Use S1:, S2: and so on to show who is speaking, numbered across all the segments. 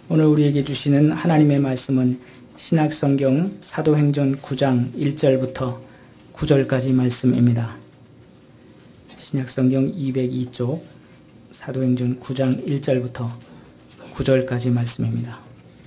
S1: 오늘 우리에게 주시는 하나님의 말씀은 신약성경 사도행전 9장 1절부터 9절까지 말씀입니다. 신약성경 202쪽 사도행전 9장 1절부터 9절까지 말씀입니다.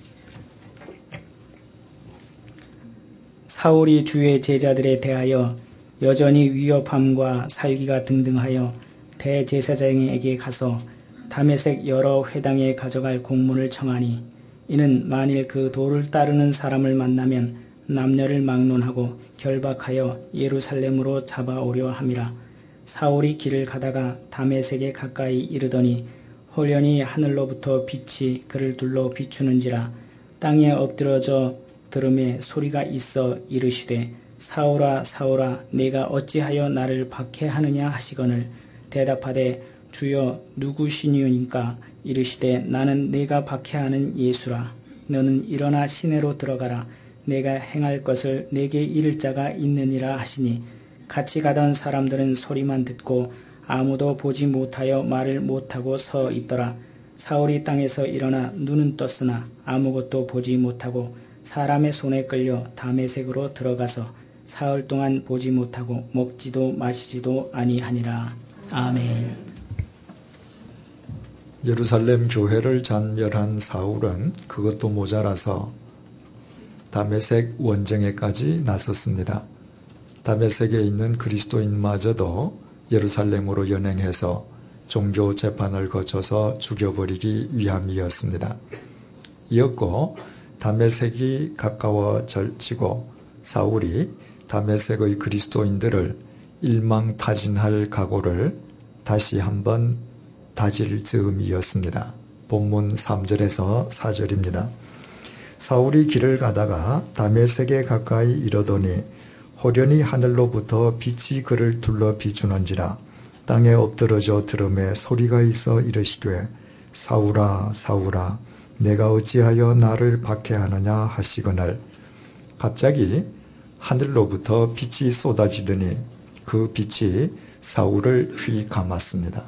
S1: 사울이 주의 제자들에 대하여 여전히 위협함과 살기가 등등하여 대제사장에게 가서 다메섹 여러 회당에 가져갈 공문을 청하니 이는 만일 그 도를 따르는 사람을 만나면 남녀를 막론하고 결박하여 예루살렘으로 잡아오려 함이라. 사울이 길을 가다가 다메섹에 가까이 이르더니 호련히 하늘로부터 빛이 그를 둘러 비추는지라. 땅에 엎드러져 들음에 소리가 있어 이르시되 사울아 사울아 내가 어찌하여 나를 박해하느냐 하시거늘 대답하되 주여 누구시니까 이르시되 나는 내가 박해하는 예수라. 너는 일어나 시내로 들어가라. 내가 행할 것을 내게 이를 자가 있느니라 하시니 같이 가던 사람들은 소리만 듣고 아무도 보지 못하여 말을 못하고 서 있더라. 사울이 땅에서 일어나 눈은 떴으나 아무것도 보지 못하고 사람의 손에 끌려 다메섹으로 들어가서 사흘 동안 보지 못하고 먹지도 마시지도 아니하니라. 아멘.
S2: 예루살렘 교회를 잔멸한 사울은 그것도 모자라서 다메섹 원정에까지 나섰습니다. 다메섹에 있는 그리스도인마저도 예루살렘으로 연행해서 종교 재판을 거쳐서 죽여버리기 위함이었습니다. 이었고 다메섹이 가까워지고 사울이 다메섹의 그리스도인들을 일망타진할 각오를 다시 한번 다질 즈음이었습니다. 본문 3절에서 4절입니다. 사울이 길을 가다가 다메섹에 가까이 이르더니 호련히 하늘로부터 빛이 그를 둘러 비추는지라. 땅에 엎드러져 들음에 소리가 있어 이르시되 사울아 사울아 내가 어찌하여 나를 박해하느냐 하시거늘. 갑자기 하늘로부터 빛이 쏟아지더니 그 빛이 사울을 휘 감았습니다.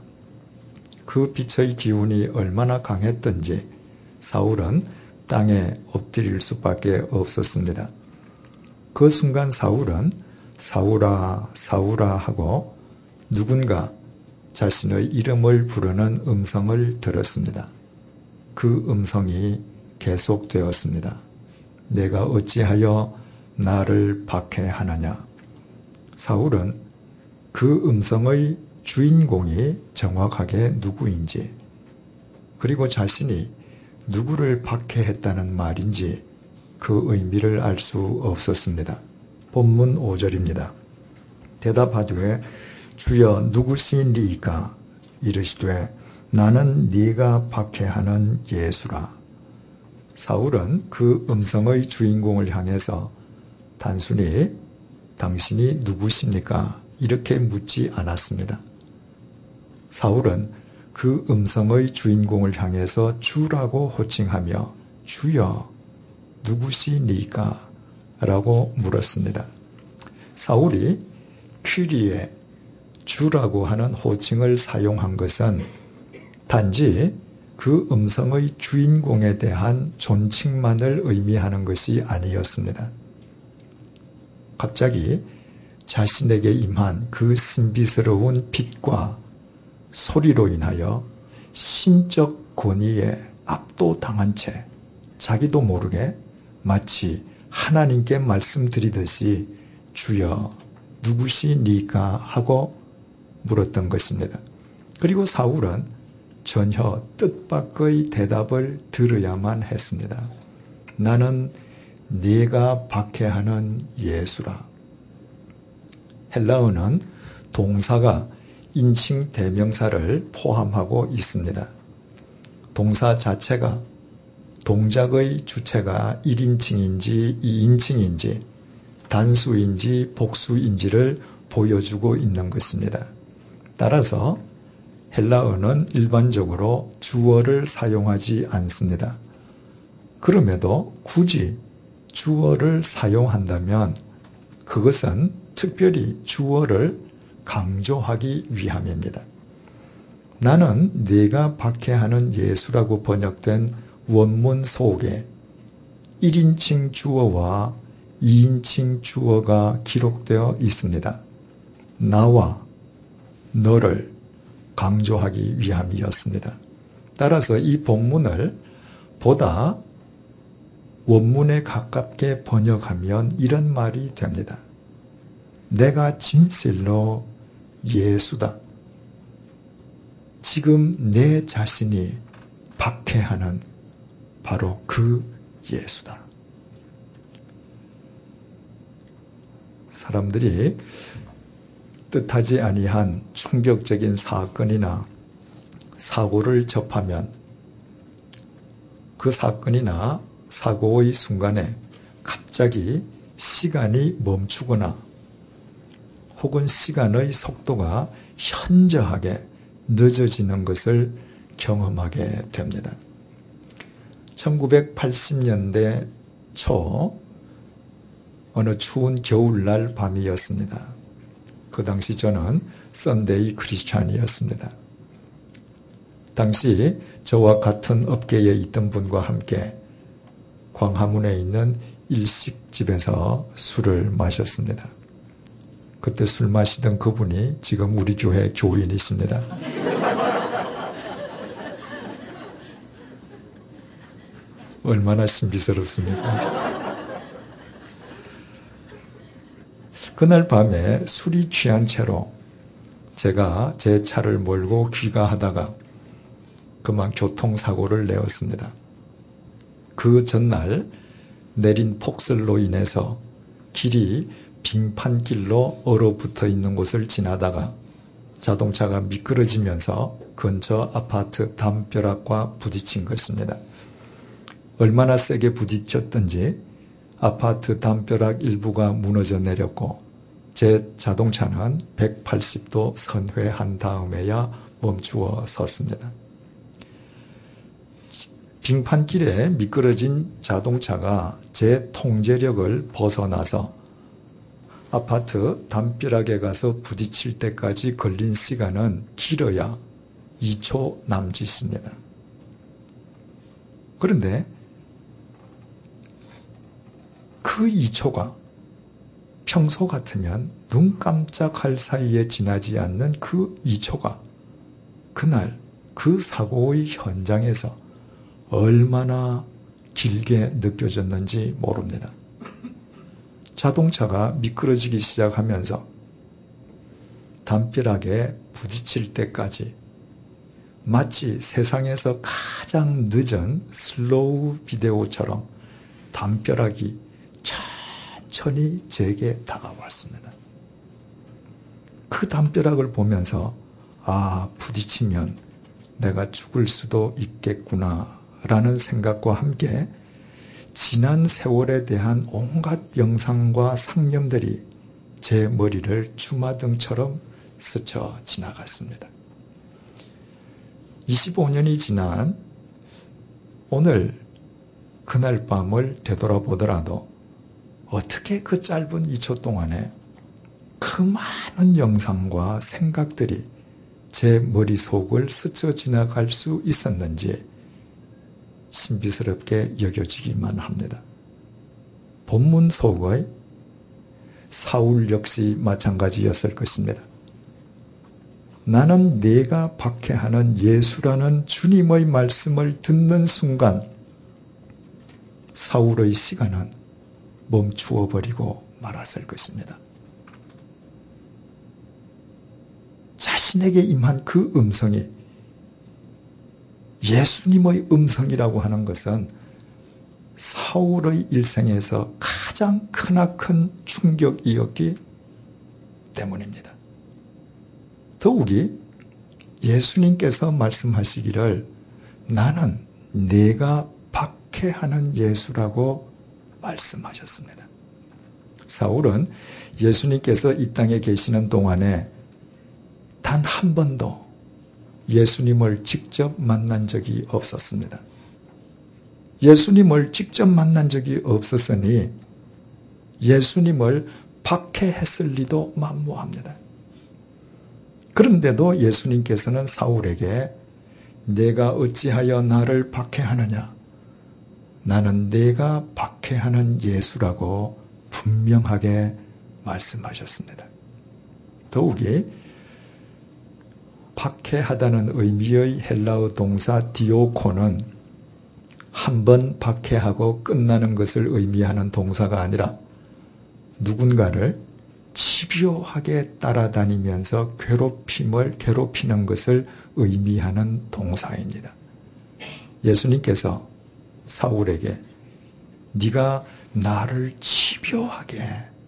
S2: 그 빛의 기운이 얼마나 강했던지 사울은 땅에 엎드릴 수밖에 없었습니다. 그 순간 사울은 사울아 사울아 하고 누군가 자신의 이름을 부르는 음성을 들었습니다. 그 음성이 계속되었습니다. 내가 어찌하여 나를 박해하느냐. 사울은 그 음성의 주인공이 정확하게 누구인지, 그리고 자신이 누구를 박해했다는 말인지 그 의미를 알 수 없었습니다. 본문 5절입니다. 대답하되 주여 누구시니이까 이르시되 나는 네가 박해하는 예수라. 사울은 그 음성의 주인공을 향해서 단순히 당신이 누구십니까? 이렇게 묻지 않았습니다. 사울은 그 음성의 주인공을 향해서 주라고 호칭하며 주여 누구시니까? 라고 물었습니다. 사울이 퀴리에 주라고 하는 호칭을 사용한 것은 단지 그 음성의 주인공에 대한 존칭만을 의미하는 것이 아니었습니다. 갑자기 자신에게 임한 그 신비스러운 빛과 소리로 인하여 신적 권위에 압도당한 채 자기도 모르게 마치 하나님께 말씀드리듯이 주여 누구시니까 하고 물었던 것입니다. 그리고 사울은 전혀 뜻밖의 대답을 들어야만 했습니다. 나는 네가 박해하는 예수라. 헬라어는 동사가 인칭 대명사를 포함하고 있습니다. 동사 자체가 동작의 주체가 1인칭인지 2인칭인지 단수인지 복수인지를 보여주고 있는 것입니다. 따라서 헬라어는 일반적으로 주어를 사용하지 않습니다. 그럼에도 굳이 주어를 사용한다면 그것은 특별히 주어를 강조하기 위함입니다. 나는 네가 박해하는 예수라고 번역된 원문 속에 1인칭 주어와 2인칭 주어가 기록되어 있습니다. 나와 너를 강조하기 위함이었습니다. 따라서 이 본문을 보다 원문에 가깝게 번역하면 이런 말이 됩니다. 내가 진실로 예수다. 지금 내 자신이 박해하는 바로 그 예수다. 사람들이 뜻하지 아니한 충격적인 사건이나 사고를 접하면 그 사건이나 사고의 순간에 갑자기 시간이 멈추거나 혹은 시간의 속도가 현저하게 늦어지는 것을 경험하게 됩니다. 1980년대 초 어느 추운 겨울날 밤이었습니다. 그 당시 저는 썬데이 크리스찬이었습니다. 당시 저와 같은 업계에 있던 분과 함께 광화문에 있는 일식집에서 술을 마셨습니다. 그때 술 마시던 그분이 지금 우리 교회 교인이십니다. 얼마나 신비스럽습니까? 그날 밤에 술이 취한 채로 제가 제 차를 몰고 귀가하다가 그만 교통사고를 내었습니다. 그 전날 내린 폭설로 인해서 길이 빙판길로 얼어붙어 있는 곳을 지나다가 자동차가 미끄러지면서 근처 아파트 담벼락과 부딪힌 것입니다. 얼마나 세게 부딪혔던지 아파트 담벼락 일부가 무너져 내렸고 제 자동차는 180도 선회한 다음에야 멈추어 섰습니다. 빙판길에 미끄러진 자동차가 제 통제력을 벗어나서 아파트 담벼락에 가서 부딪힐 때까지 걸린 시간은 길어야 2초 남짓입니다. 그런데 그 2초가 평소 같으면 눈 깜짝할 사이에 지나지 않는 그 2초가 그날 그 사고의 현장에서 얼마나 길게 느껴졌는지 모릅니다. 자동차가 미끄러지기 시작하면서 담벼락에 부딪힐 때까지 마치 세상에서 가장 늦은 슬로우 비디오처럼 담벼락이 천천히 제게 다가왔습니다. 그 담벼락을 보면서 부딪히면 내가 죽을 수도 있겠구나 라는 생각과 함께 지난 세월에 대한 온갖 영상과 상념들이 제 머리를 주마등처럼 스쳐 지나갔습니다. 25년이 지난 오늘 그날 밤을 되돌아보더라도 어떻게 그 짧은 2초 동안에 그 많은 영상과 생각들이 제 머릿속을 스쳐 지나갈 수 있었는지 신비스럽게 여겨지기만 합니다. 본문 속의 사울 역시 마찬가지였을 것입니다. 나는 네가 박해하는 예수라는 주님의 말씀을 듣는 순간 사울의 시간은 멈추어 버리고 말았을 것입니다. 자신에게 임한 그 음성이 예수님의 음성이라고 하는 것은 사울의 일생에서 가장 크나큰 충격이었기 때문입니다. 더욱이 예수님께서 말씀하시기를 나는 네가 박해하는 예수라고 말씀하셨습니다. 사울은 예수님께서 이 땅에 계시는 동안에 단 한 번도 예수님을 직접 만난 적이 없었습니다. 예수님을 직접 만난 적이 없었으니 예수님을 박해했을 리도 만무합니다. 그런데도 예수님께서는 사울에게 내가 어찌하여 나를 박해하느냐 나는 내가 박해하는 예수라고 분명하게 말씀하셨습니다. 더욱이 박해하다는 의미의 헬라어 동사 디오코는 한 번 박해하고 끝나는 것을 의미하는 동사가 아니라 누군가를 집요하게 따라다니면서 괴롭히는 것을 의미하는 동사입니다. 예수님께서 사울에게 네가 나를 집요하게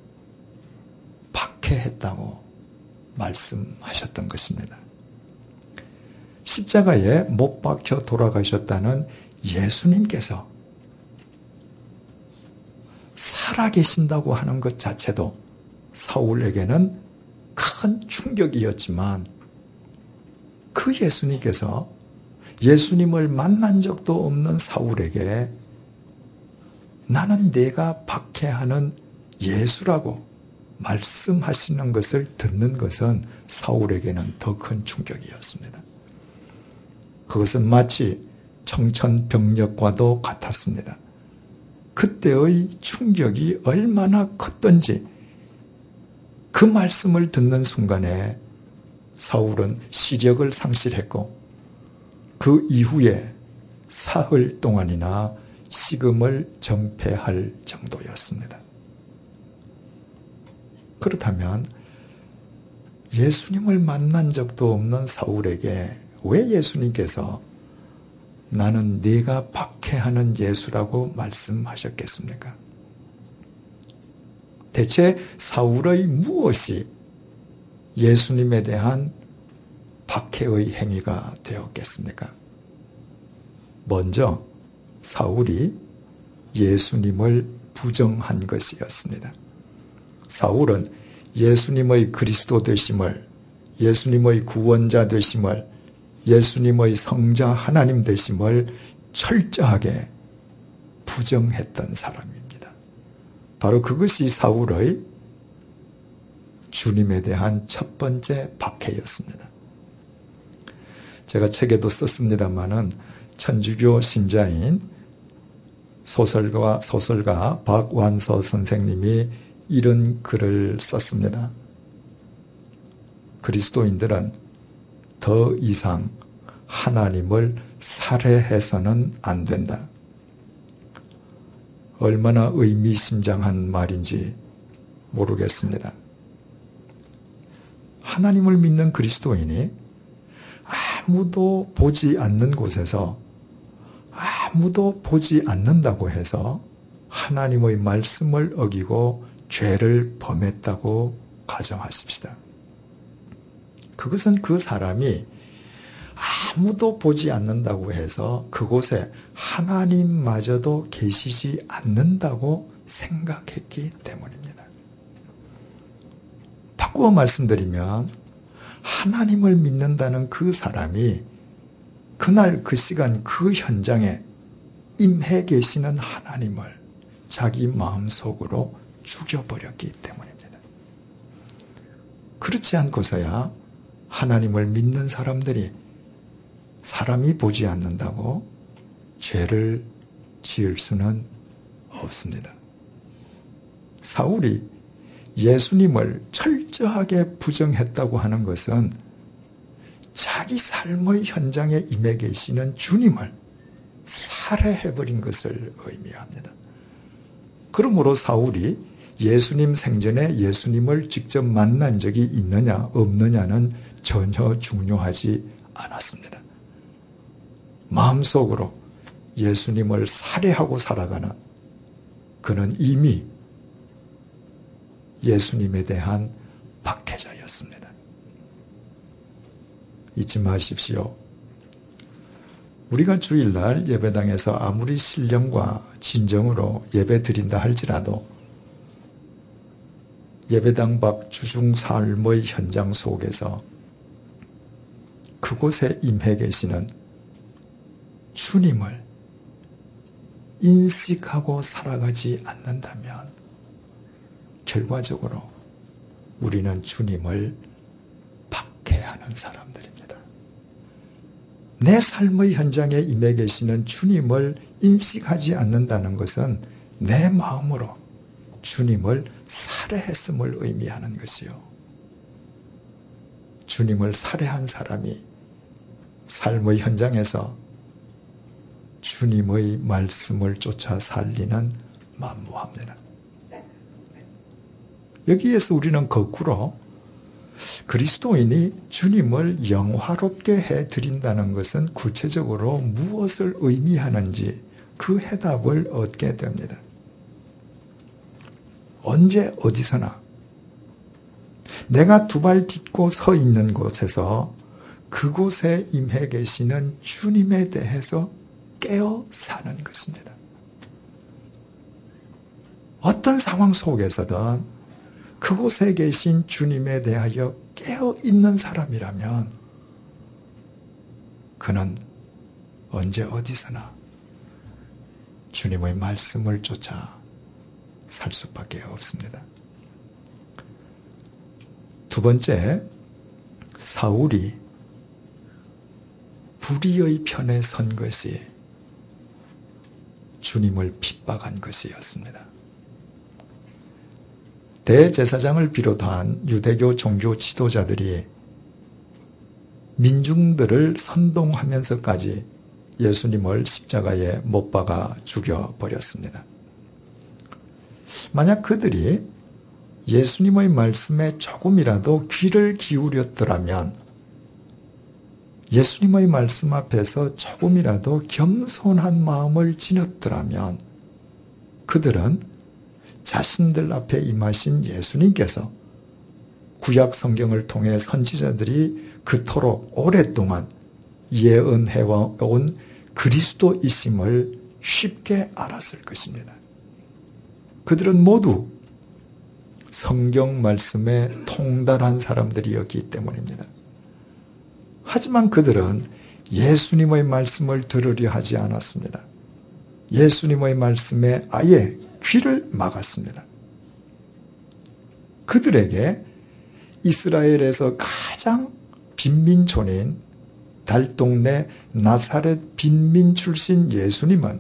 S2: 박해했다고 말씀하셨던 것입니다. 십자가에 못 박혀 돌아가셨다는 예수님께서 살아계신다고 하는 것 자체도 사울에게는 큰 충격이었지만 그 예수님께서 예수님을 만난 적도 없는 사울에게 나는 내가 박해하는 예수라고 말씀하시는 것을 듣는 것은 사울에게는 더 큰 충격이었습니다. 그것은 마치 청천벽력과도 같았습니다. 그때의 충격이 얼마나 컸던지 그 말씀을 듣는 순간에 사울은 시력을 상실했고 그 이후에 사흘 동안이나 식음을 정폐할 정도였습니다. 그렇다면 예수님을 만난 적도 없는 사울에게 왜 예수님께서 나는 네가 박해하는 예수라고 말씀하셨겠습니까? 대체 사울의 무엇이 예수님에 대한 박해의 행위가 되었겠습니까? 먼저 사울이 예수님을 부정한 것이었습니다. 사울은 예수님의 그리스도 되심을, 예수님의 구원자 되심을, 예수님의 성자 하나님 되심을 철저하게 부정했던 사람입니다. 바로 그것이 사울의 주님에 대한 첫 번째 박해였습니다. 제가 책에도 썼습니다마는 천주교 신자인 소설가 박완서 선생님이 이런 글을 썼습니다. 그리스도인들은 더 이상 하나님을 살해해서는 안 된다. 얼마나 의미심장한 말인지 모르겠습니다. 하나님을 믿는 그리스도인이 아무도 보지 않는 곳에서 아무도 보지 않는다고 해서 하나님의 말씀을 어기고 죄를 범했다고 가정하십시다. 그것은 그 사람이 아무도 보지 않는다고 해서 그곳에 하나님마저도 계시지 않는다고 생각했기 때문입니다. 바꾸어 말씀드리면 하나님을 믿는다는 그 사람이 그날 그 시간 그 현장에 임해 계시는 하나님을 자기 마음속으로 죽여버렸기 때문입니다. 그렇지 않고서야 하나님을 믿는 사람들이 사람이 보지 않는다고 죄를 지을 수는 없습니다. 사울이 예수님을 철저하게 부정했다고 하는 것은 자기 삶의 현장에 임해 계시는 주님을 살해해버린 것을 의미합니다. 그러므로 사울이 예수님 생전에 예수님을 직접 만난 적이 있느냐 없느냐는 전혀 중요하지 않았습니다. 마음속으로 예수님을 살해하고 살아가는 그는 이미 예수님에 대한 박해자였습니다. 잊지 마십시오. 우리가 주일날 예배당에서 아무리 신령과 진정으로 예배 드린다 할지라도 예배당 밖 주중 삶의 현장 속에서 그곳에 임해 계시는 주님을 인식하고 살아가지 않는다면 결과적으로 우리는 주님을 박해하는 사람들입니다. 내 삶의 현장에 임해 계시는 주님을 인식하지 않는다는 것은 내 마음으로 주님을 살해했음을 의미하는 것이요. 주님을 살해한 사람이 삶의 현장에서 주님의 말씀을 쫓아 살리는 만무합니다. 여기에서 우리는 거꾸로 그리스도인이 주님을 영화롭게 해드린다는 것은 구체적으로 무엇을 의미하는지 그 해답을 얻게 됩니다. 언제 어디서나 내가 두 발 딛고 서 있는 곳에서 그곳에 임해 계시는 주님에 대해서 깨어 사는 것입니다. 어떤 상황 속에서든 그곳에 계신 주님에 대하여 깨어 있는 사람이라면 그는 언제 어디서나 주님의 말씀을 쫓아 살 수밖에 없습니다. 두 번째, 사울이 불의의 편에 선 것이 주님을 핍박한 것이었습니다. 대제사장을 비롯한 유대교 종교 지도자들이 민중들을 선동하면서까지 예수님을 십자가에 못 박아 죽여버렸습니다. 만약 그들이 예수님의 말씀에 조금이라도 귀를 기울였더라면, 예수님의 말씀 앞에서 조금이라도 겸손한 마음을 지녔더라면 그들은 자신들 앞에 임하신 예수님께서 구약 성경을 통해 선지자들이 그토록 오랫동안 예언해온 그리스도이심을 쉽게 알았을 것입니다. 그들은 모두 성경 말씀에 통달한 사람들이었기 때문입니다. 하지만 그들은 예수님의 말씀을 들으려 하지 않았습니다. 예수님의 말씀에 아예 귀를 막았습니다. 그들에게 이스라엘에서 가장 빈민촌인 달동네 나사렛 빈민 출신 예수님은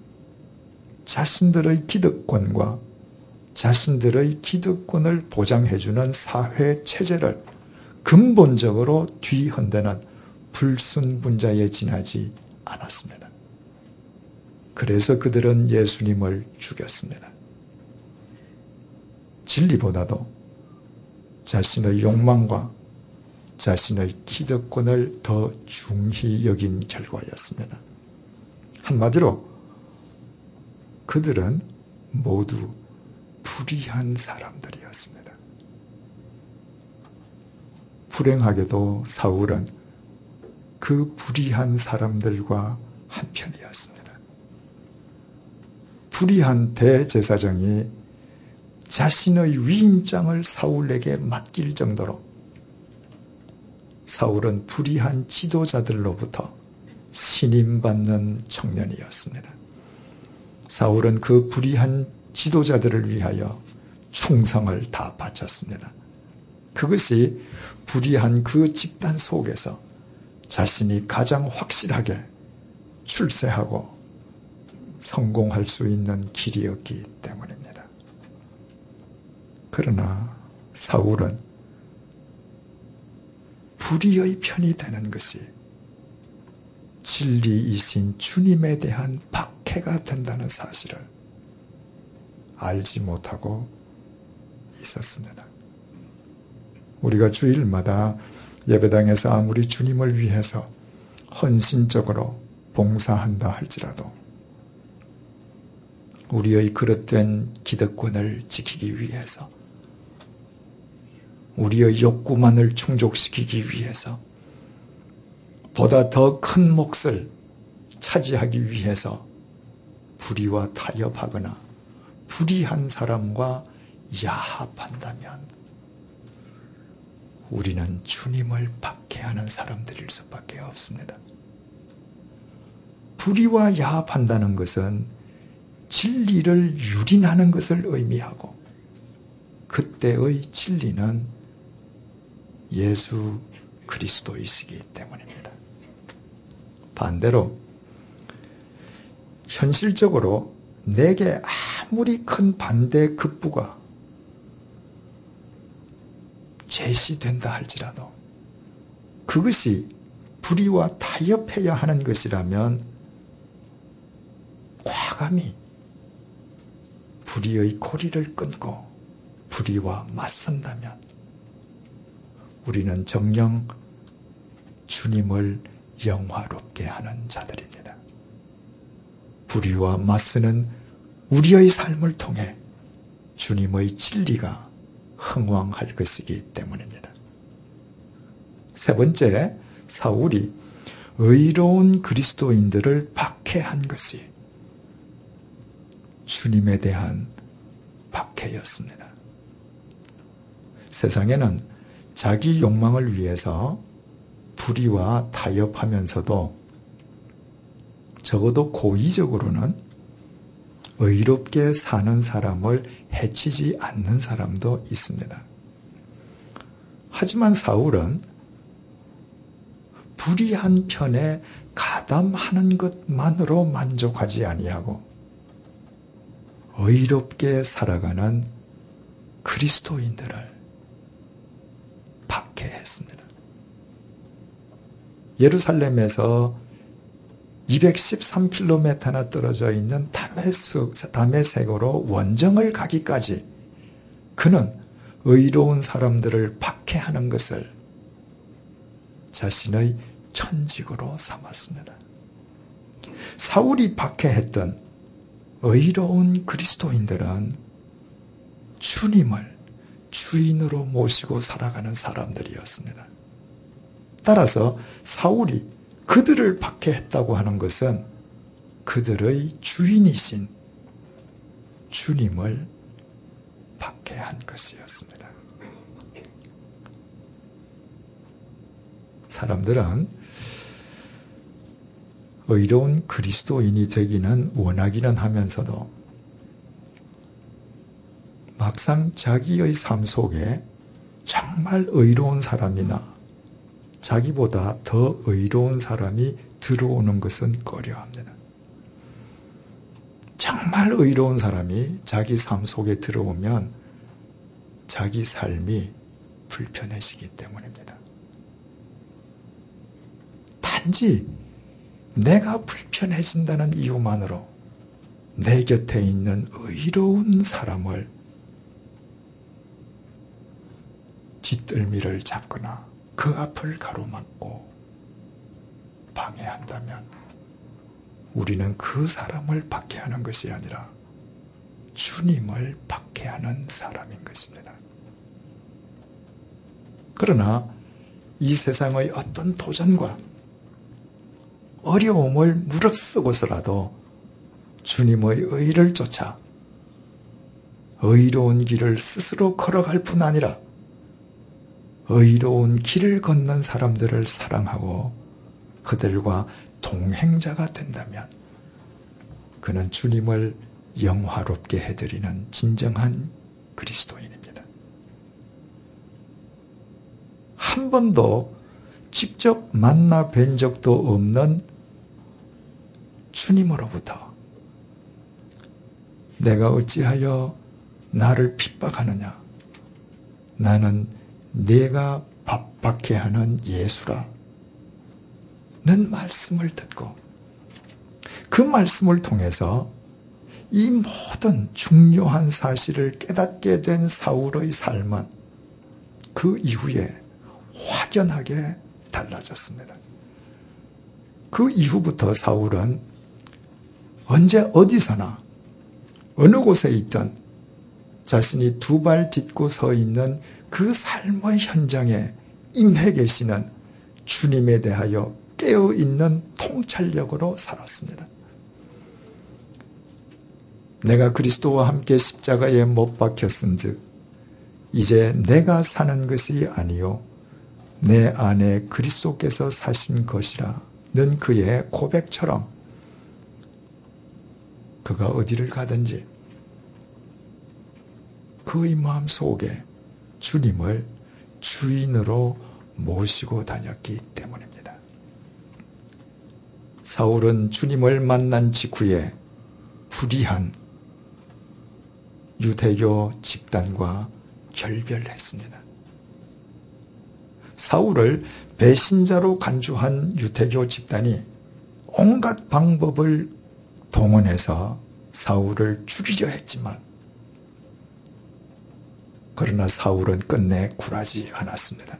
S2: 자신들의 기득권과 자신들의 기득권을 보장해주는 사회 체제를 근본적으로 뒤흔드는 불순분자에 지나지 않았습니다. 그래서 그들은 예수님을 죽였습니다. 진리보다도 자신의 욕망과 자신의 기득권을 더 중히 여긴 결과였습니다. 한마디로 그들은 모두 불의한 사람들이었습니다. 불행하게도 사울은 그 불의한 사람들과 한편이었습니다. 불의한 대제사장이 자신의 위임장을 사울에게 맡길 정도로 사울은 불의한 지도자들로부터 신임받는 청년이었습니다. 사울은 그 불의한 지도자들을 위하여 충성을 다 바쳤습니다. 그것이 불의한 그 집단 속에서 자신이 가장 확실하게 출세하고 성공할 수 있는 길이었기 때문입니다. 그러나 사울은 불의의 편이 되는 것이 진리이신 주님에 대한 박해가 된다는 사실을 알지 못하고 있었습니다. 우리가 주일마다 예배당에서 아무리 주님을 위해서 헌신적으로 봉사한다 할지라도 우리의 그릇된 기득권을 지키기 위해서, 우리의 욕구만을 충족시키기 위해서, 보다 더 큰 몫을 차지하기 위해서 불의와 타협하거나 불의한 사람과 야합한다면 우리는 주님을 박해하는 사람들일 수밖에 없습니다. 불의와 야합한다는 것은 진리를 유린하는 것을 의미하고, 그때의 진리는 예수 그리스도이시기 때문입니다. 반대로 현실적으로 내게 아무리 큰 반대 급부가 제시된다 할지라도 그것이 불의와 타협해야 하는 것이라면 과감히 불의의 고리를 끊고 불의와 맞선다면 우리는 정녕 주님을 영화롭게 하는 자들입니다. 불의와 맞서는 우리의 삶을 통해 주님의 진리가 흥왕할 것이기 때문입니다. 세 번째, 사울이 의로운 그리스도인들을 박해한 것이 주님에 대한 박해였습니다. 세상에는 자기 욕망을 위해서 불의와 타협하면서도 적어도 고의적으로는 의롭게 사는 사람을 해치지 않는 사람도 있습니다. 하지만 사울은 불의한 편에 가담하는 것만으로 만족하지 아니하고 의롭게 살아가는 그리스도인들을 박해했습니다. 예루살렘에서 213km나 떨어져 있는 다메섹으로 원정을 가기까지 그는 의로운 사람들을 박해하는 것을 자신의 천직으로 삼았습니다. 사울이 박해했던 의로운 그리스도인들은 주님을 주인으로 모시고 살아가는 사람들이었습니다. 따라서 사울이 그들을 박해했다고 하는 것은 그들의 주인이신 주님을 박해한 것이었습니다. 사람들은 의로운 그리스도인이 되기는 원하기는 하면서도 막상 자기의 삶 속에 정말 의로운 사람이나 자기보다 더 의로운 사람이 들어오는 것은 꺼려합니다. 정말 의로운 사람이 자기 삶 속에 들어오면 자기 삶이 불편해지기 때문입니다. 단지 내가 불편해진다는 이유만으로 내 곁에 있는 의로운 사람을 뒷덜미를 잡거나 그 앞을 가로막고 방해한다면 우리는 그 사람을 박해하는 것이 아니라 주님을 박해하는 사람인 것입니다. 그러나 이 세상의 어떤 도전과 어려움을 무릅쓰고서라도 주님의 의를 쫓아 의로운 길을 스스로 걸어갈 뿐 아니라 의로운 길을 걷는 사람들을 사랑하고 그들과 동행자가 된다면 그는 주님을 영화롭게 해드리는 진정한 그리스도인입니다. 한 번도 직접 만나 뵌 적도 없는 주님으로부터 내가 어찌하여 나를 핍박하느냐? 나는 내가 박해하는 예수라. 는 말씀을 듣고 그 말씀을 통해서 이 모든 중요한 사실을 깨닫게 된 사울의 삶은 그 이후에 확연하게 달라졌습니다. 그 이후부터 사울은 언제 어디서나 어느 곳에 있든 자신이 두 발 딛고 서 있는 그 삶의 현장에 임해 계시는 주님에 대하여 깨어있는 통찰력으로 살았습니다. 내가 그리스도와 함께 십자가에 못 박혔은즉 이제 내가 사는 것이 아니요 내 안에 그리스도께서 사신 것이라는 그의 고백처럼 그가 어디를 가든지 그의 마음 속에 주님을 주인으로 모시고 다녔기 때문입니다. 사울은 주님을 만난 직후에 불의한 유대교 집단과 결별했습니다. 사울을 배신자로 간주한 유대교 집단이 온갖 방법을 동원해서 사울을 죽이려 했지만, 그러나 사울은 끝내 굴하지 않았습니다.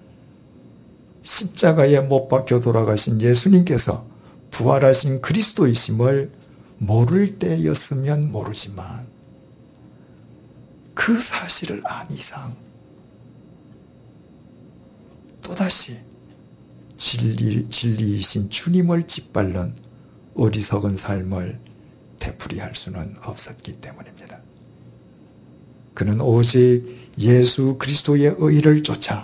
S2: 십자가에 못 박혀 돌아가신 예수님께서 부활하신 그리스도이심을 모를 때였으면 모르지만, 그 사실을 안 이상 또다시 진리이신 주님을 짓밟는 어리석은 삶을 되풀이할 수는 없었기 때문입니다. 그는 오직 예수 그리스도의 의를 쫓아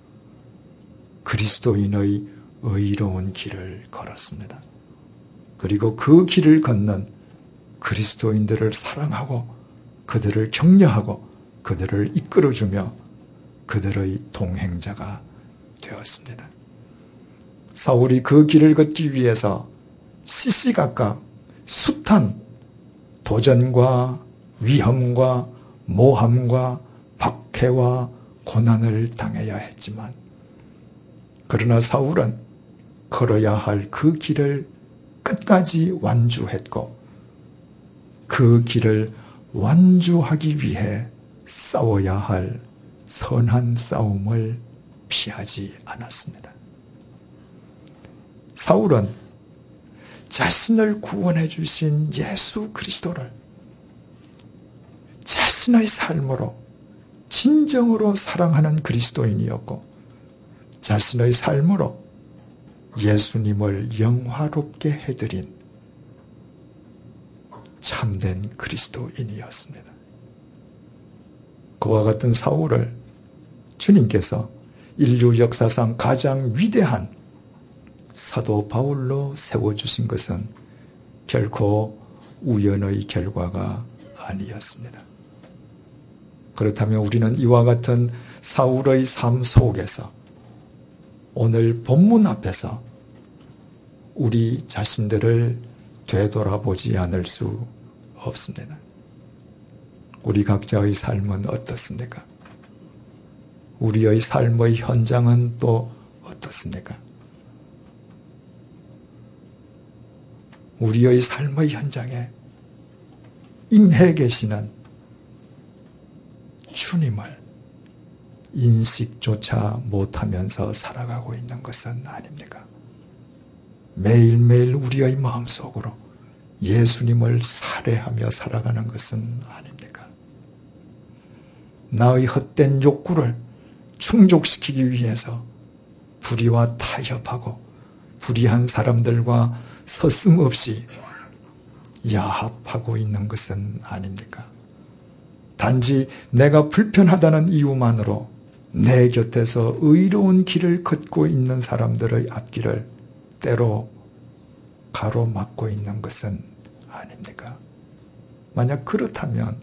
S2: 그리스도인의 의로운 길을 걸었습니다. 그리고 그 길을 걷는 그리스도인들을 사랑하고 그들을 격려하고 그들을 이끌어주며 그들의 동행자가 되었습니다. 사울이 그 길을 걷기 위해서 시시각각 숱한 도전과 위험과 모함과 박해와 고난을 당해야 했지만, 그러나 사울은 걸어야 할 그 길을 끝까지 완주했고, 그 길을 완주하기 위해 싸워야 할 선한 싸움을 피하지 않았습니다. 사울은 자신을 구원해 주신 예수 그리스도를 자신의 삶으로 진정으로 사랑하는 그리스도인이었고, 자신의 삶으로 예수님을 영화롭게 해드린 참된 그리스도인이었습니다. 그와 같은 사울을 주님께서 인류 역사상 가장 위대한 사도 바울로 세워주신 것은 결코 우연의 결과가 아니었습니다. 그렇다면 우리는 이와 같은 사울의 삶 속에서 오늘 본문 앞에서 우리 자신들을 되돌아보지 않을 수 없습니다. 우리 각자의 삶은 어떻습니까? 우리의 삶의 현장은 또 어떻습니까? 우리의 삶의 현장에 임해 계시는 주님을 인식조차 못하면서 살아가고 있는 것은 아닙니까? 매일매일 우리의 마음속으로 예수님을 살해하며 살아가는 것은 아닙니까? 나의 헛된 욕구를 충족시키기 위해서 불의와 타협하고 불의한 사람들과 서슴없이 야합하고 있는 것은 아닙니까? 단지 내가 불편하다는 이유만으로 내 곁에서 의로운 길을 걷고 있는 사람들의 앞길을 때로 가로막고 있는 것은 아닙니까? 만약 그렇다면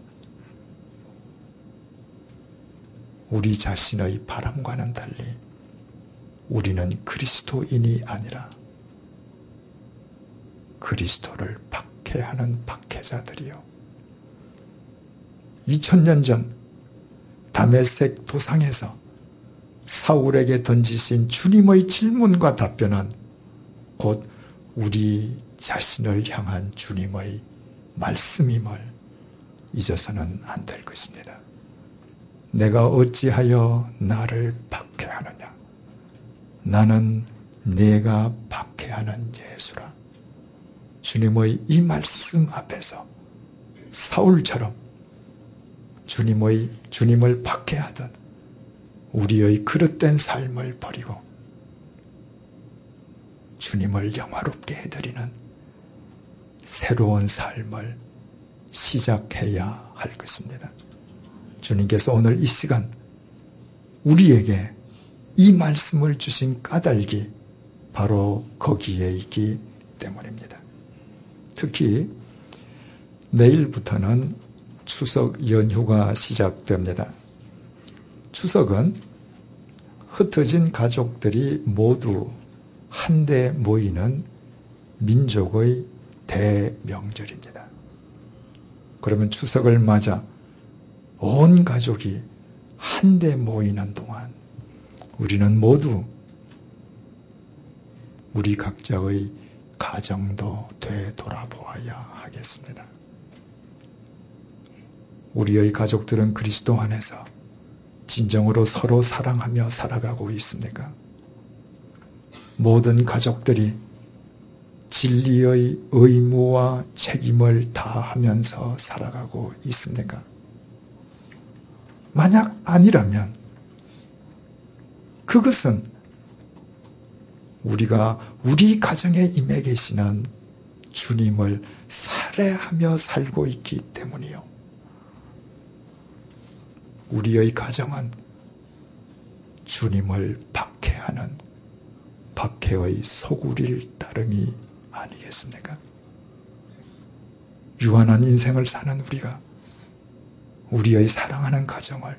S2: 우리 자신의 바람과는 달리 우리는 그리스도인이 아니라 그리스도를 박해하는 박해자들이요. 2000년 전 다메섹 도상에서 사울에게 던지신 주님의 질문과 답변은 곧 우리 자신을 향한 주님의 말씀임을 잊어서는 안 될 것입니다. 내가 어찌하여 나를 박해하느냐? 나는 네가 박해하는 예수라. 주님의 이 말씀 앞에서 사울처럼 주님을 박해하던 우리의 그릇된 삶을 버리고 주님을 영화롭게 해드리는 새로운 삶을 시작해야 할 것입니다. 주님께서 오늘 이 시간 우리에게 이 말씀을 주신 까닭이 바로 거기에 있기 때문입니다. 특히 내일부터는 추석 연휴가 시작됩니다. 추석은 흩어진 가족들이 모두 한데 모이는 민족의 대명절입니다. 그러면 추석을 맞아 온 가족이 한데 모이는 동안 우리는 모두 우리 각자의 가정도 되돌아보아야 하겠습니다. 우리의 가족들은 그리스도 안에서 진정으로 서로 사랑하며 살아가고 있습니까? 모든 가족들이 진리의 의무와 책임을 다하면서 살아가고 있습니까? 만약 아니라면 그것은 우리가 우리 가정에 임해 계시는 주님을 살해하며 살고 있기 때문이요. 우리의 가정은 주님을 박해하는 박해의 소굴일 따름이 아니겠습니까? 유한한 인생을 사는 우리가 우리의 사랑하는 가정을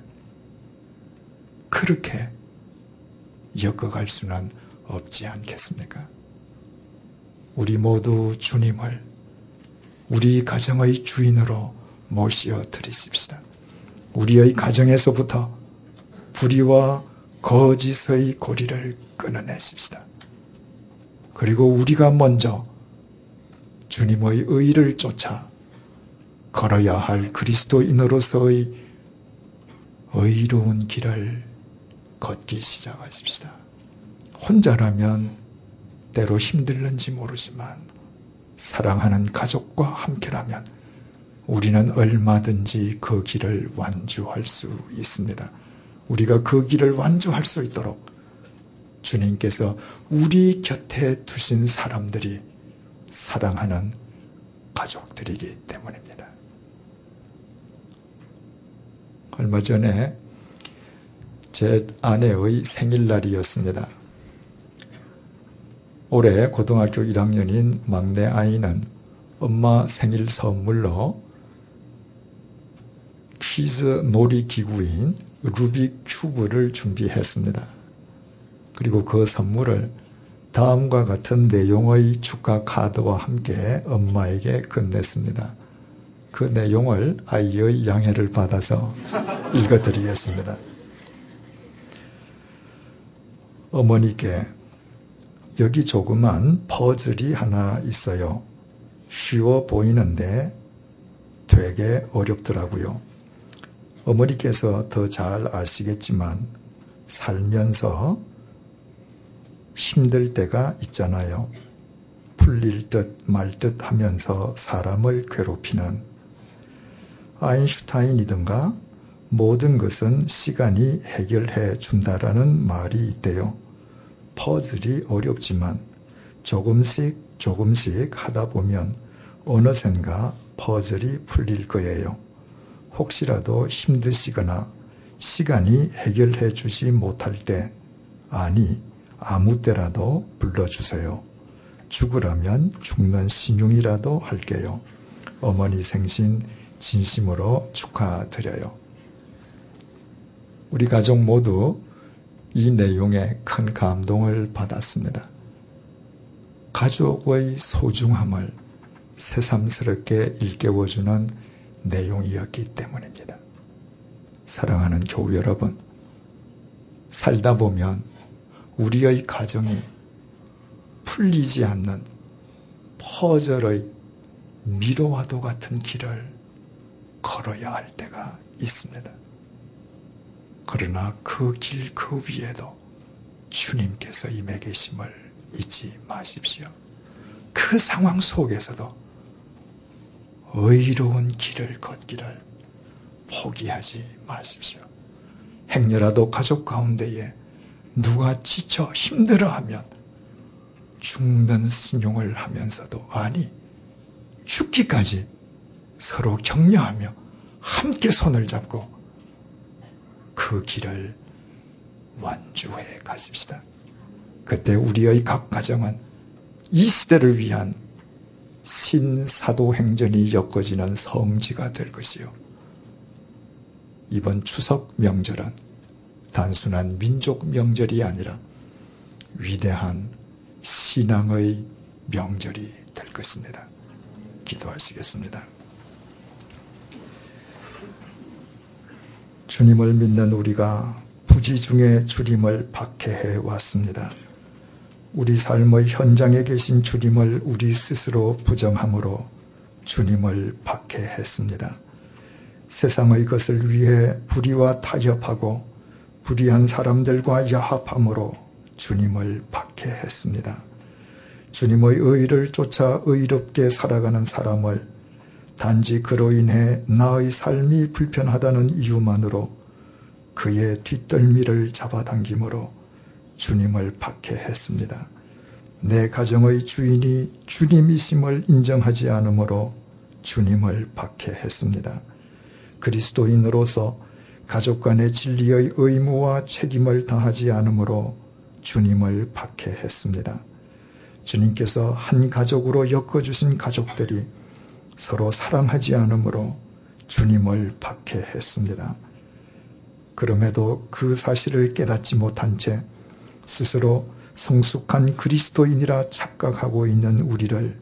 S2: 그렇게 엮어갈 수는 없지 않겠습니까? 우리 모두 주님을 우리 가정의 주인으로 모시어 드리십시다. 우리의 가정에서부터 불의와 거짓의 고리를 끊어내십시다. 그리고 우리가 먼저 주님의 의를 쫓아 걸어야 할 그리스도인으로서의 의로운 길을 걷기 시작하십시다. 혼자라면 때로 힘들는지 모르지만 사랑하는 가족과 함께라면 우리는 얼마든지 그 길을 완주할 수 있습니다. 우리가 그 길을 완주할 수 있도록 주님께서 우리 곁에 두신 사람들이 사랑하는 가족들이기 때문입니다. 얼마 전에 제 아내의 생일날이었습니다. 올해 고등학교 1학년인 막내 아이는 엄마 생일 선물로 퀴즈 놀이기구인 루빅 큐브를 준비했습니다. 그리고 그 선물을 다음과 같은 내용의 축하 카드와 함께 엄마에게 건넸습니다. 그 내용을 아이의 양해를 받아서 읽어드리겠습니다. 어머니께 여기 조그만 퍼즐이 하나 있어요. 쉬워 보이는데 되게 어렵더라고요. 어머니께서 더 잘 아시겠지만 살면서 힘들 때가 있잖아요. 풀릴 듯 말 듯 하면서 사람을 괴롭히는 아인슈타인이든가 모든 것은 시간이 해결해 준다라는 말이 있대요. 퍼즐이 어렵지만 조금씩 하다 보면 어느샌가 퍼즐이 풀릴 거예요. 혹시라도 힘드시거나 시간이 해결해 주지 못할 때, 아니 아무 때라도 불러주세요. 죽으라면 죽는 신용이라도 할게요. 어머니 생신 진심으로 축하드려요. 우리 가족 모두 이 내용에 큰 감동을 받았습니다. 가족의 소중함을 새삼스럽게 일깨워주는 내용이었기 때문입니다. 사랑하는 교우 여러분, 살다 보면 우리의 가정이 풀리지 않는 퍼즐의 미로와도 같은 길을 걸어야 할 때가 있습니다. 그러나 그 길 그 위에도 주님께서 임해 계심을 잊지 마십시오. 그 상황 속에서도 의로운 길을 걷기를 포기하지 마십시오. 행여라도 가족 가운데에 누가 지쳐 힘들어하면 죽는 신용을 하면서도 아니 죽기까지 서로 격려하며 함께 손을 잡고 그 길을 완주해 가십시다. 그때 우리의 각 가정은 이 시대를 위한 신사도행전이 엮어지는 성지가 될 것이요. 이번 추석 명절은 단순한 민족 명절이 아니라 위대한 신앙의 명절이 될 것입니다. 기도하시겠습니다. 주님을 믿는 우리가 부지 중에 주님을 박해해 왔습니다. 우리 삶의 현장에 계신 주님을 우리 스스로 부정함으로 주님을 박해했습니다. 세상의 것을 위해 불의와 타협하고 불의한 사람들과 야합함으로 주님을 박해했습니다. 주님의 의를 쫓아 의롭게 살아가는 사람을 단지 그로 인해 나의 삶이 불편하다는 이유만으로 그의 뒷덜미를 잡아당김으로 주님을 박해했습니다. 내 가정의 주인이 주님이심을 인정하지 않으므로 주님을 박해했습니다. 그리스도인으로서 가족 간의 진리의 의무와 책임을 다하지 않으므로 주님을 박해했습니다. 주님께서 한 가족으로 엮어주신 가족들이 서로 사랑하지 않으므로 주님을 박해했습니다. 그럼에도 그 사실을 깨닫지 못한 채 스스로 성숙한 그리스도인이라 착각하고 있는 우리를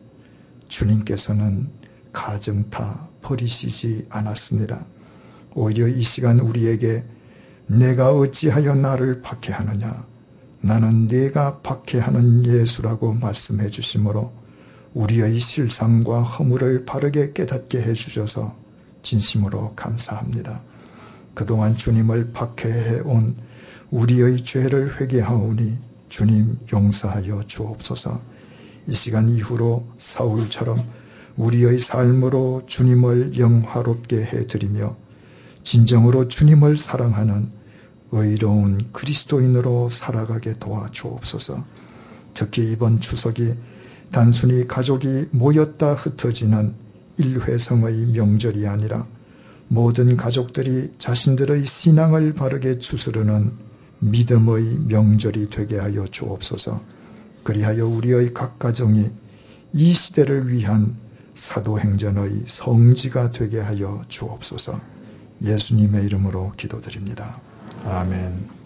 S2: 주님께서는 가정타 버리시지 않았습니다. 오히려 이 시간 우리에게 내가 어찌하여 나를 박해하느냐, 나는 네가 박해하는 예수라고 말씀해 주심으로 우리의 실상과 허물을 바르게 깨닫게 해주셔서 진심으로 감사합니다. 그동안 주님을 박해해온 우리의 죄를 회개하오니 주님 용서하여 주옵소서. 이 시간 이후로 사울처럼 우리의 삶으로 주님을 영화롭게 해드리며 진정으로 주님을 사랑하는 의로운 그리스도인으로 살아가게 도와주옵소서. 특히 이번 추석이 단순히 가족이 모였다 흩어지는 일회성의 명절이 아니라 모든 가족들이 자신들의 신앙을 바르게 추스르는 믿음의 명절이 되게 하여 주옵소서. 그리하여 우리의 각 가정이 이 시대를 위한 사도행전의 성지가 되게 하여 주옵소서. 예수님의 이름으로 기도드립니다. 아멘.